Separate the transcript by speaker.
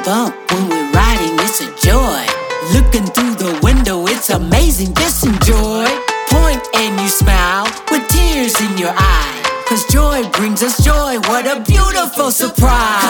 Speaker 1: bump when we're riding, it's a joy. Looking through the window, it's amazing, just enjoy. Point and you smile with tears in your eye, 'cause joy brings us joy, what a beautiful surprise.